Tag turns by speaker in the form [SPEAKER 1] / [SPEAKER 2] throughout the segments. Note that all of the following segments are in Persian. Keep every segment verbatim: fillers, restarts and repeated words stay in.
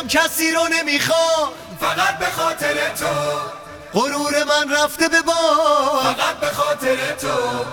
[SPEAKER 1] دلم کسی رو نمیخواد
[SPEAKER 2] فقط به خاطر تو.
[SPEAKER 1] غرور من رفته به باد
[SPEAKER 2] فقط به خاطر تو.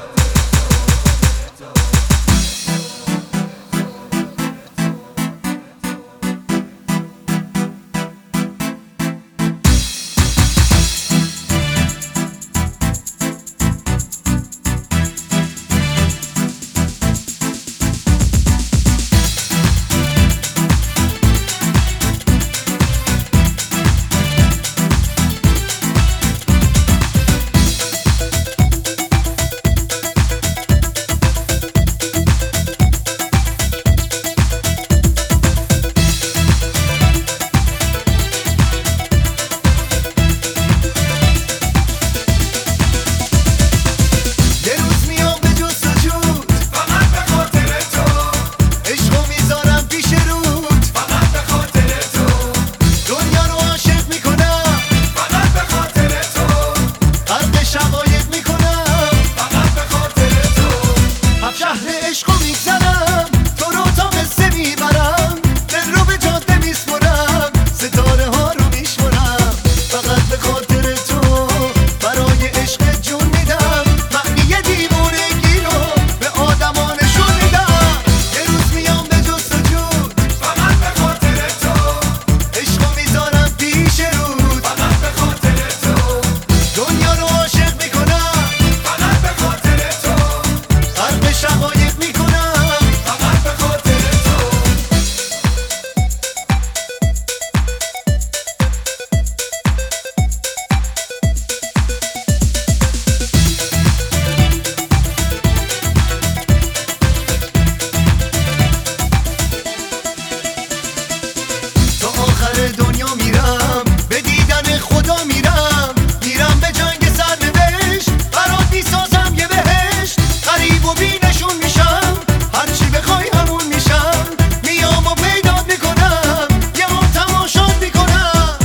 [SPEAKER 1] دنیا میرم به دیدن خدا میرم میرم به جنگ سرنوشت برات میسازم یه بهشت غریب و بینشون میشم هرچی بخوای همون میشم میام و پیدا میکنم یه هم تماشات میکنم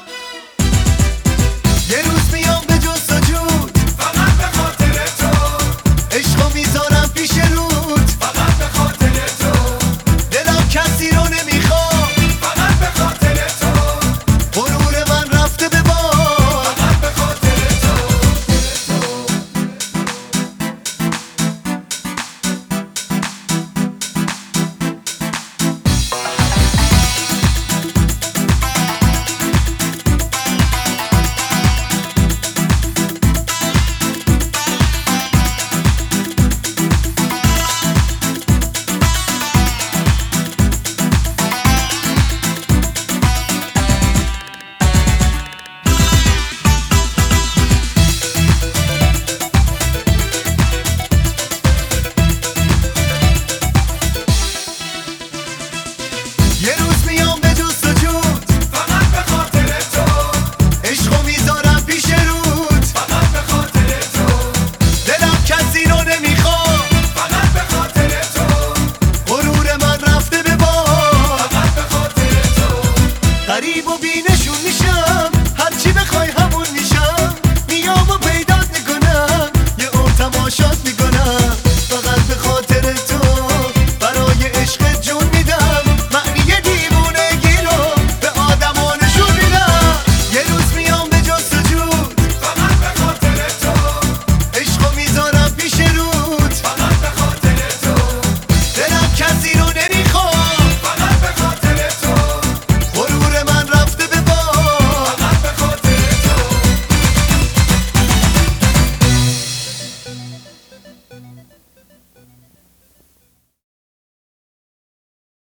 [SPEAKER 1] یه روز میام به جستجوت
[SPEAKER 2] فقط به خاطر تو.
[SPEAKER 1] عشقو میذارم پیش رود
[SPEAKER 2] فقط به خاطر تو.
[SPEAKER 1] دلم کسی رو نمیخواد
[SPEAKER 2] فقط به خاطر تو.
[SPEAKER 1] غرور من رفته به باد
[SPEAKER 2] فقط به خاطر تو.
[SPEAKER 1] یه روز میام به جستجوت
[SPEAKER 2] فقط به خاطر تو.
[SPEAKER 1] عشقو میذارم پیش رود
[SPEAKER 2] فقط به خاطر تو.
[SPEAKER 1] دلم کسی رو نمیخواد
[SPEAKER 2] فقط به خاطر تو.
[SPEAKER 1] غرور من رفته به باد
[SPEAKER 2] فقط به خاطر تو.
[SPEAKER 1] غریب و بینشون میشم